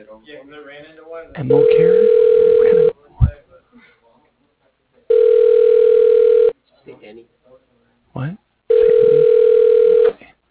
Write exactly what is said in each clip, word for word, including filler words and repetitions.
Emocare? What kind of what? Say any.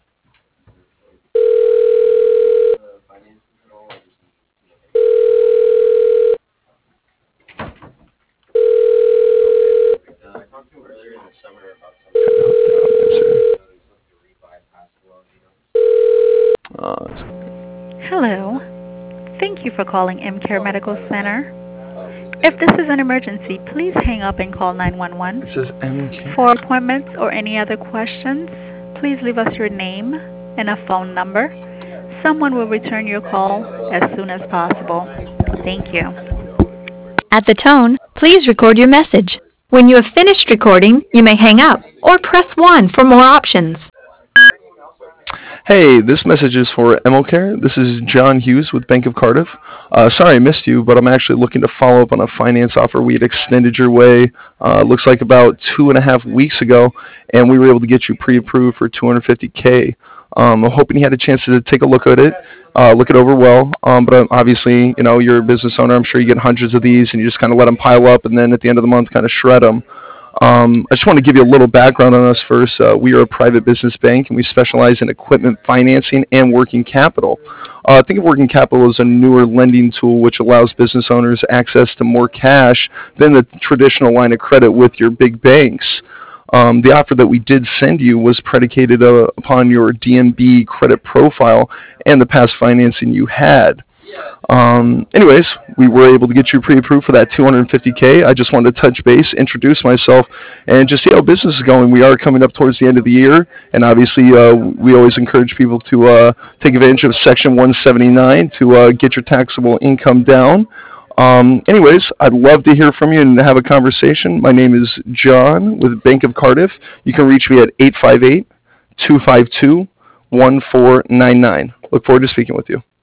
Uh, Hello. Thank you for calling M-Care Medical Center. If this is an emergency, please hang up and call nine one one. it says M For care. appointments or any other questions, please leave us your name and a phone number. Someone will return your call as soon as possible. Thank you. At the tone, please record your message. When you have finished recording, you may hang up or press one for more options. Hey, this message is for Emocare. This is John Hughes with Bank of Cardiff. Uh, sorry I missed you, but I'm actually looking to follow up on a finance offer we had extended your way. Uh, looks like about two and a half weeks ago, and we were able to get you pre-approved for two hundred fifty k. Um, I'm hoping you had a chance to take a look at it, uh, look it over well. Um, but um, obviously, you know, you're a business owner. I'm sure you get hundreds of these, and you just kind of let them pile up, and then at the end of the month, kind of shred them. Um, I just want to give you a little background on us first. Uh, we are a private business bank, and we specialize in equipment financing and working capital. Uh, think of working capital as a newer lending tool which allows business owners access to more cash than the traditional line of credit with your big banks. Um, the offer that we did send you was predicated uh, upon your D M B credit profile and the past financing you had. Um, anyways, we were able to get you pre-approved for that two hundred fifty k. I just wanted to touch base, introduce myself, and just see how business is going. We are coming up towards the end of the year, and obviously uh, we always encourage people to uh, take advantage of Section one seventy-nine to uh, get your taxable income down. Um, anyways, I'd love to hear from you and have a conversation. My name is John with Bank of Cardiff. You can reach me at eight five eight, two five two, one four nine nine. Look forward to speaking with you.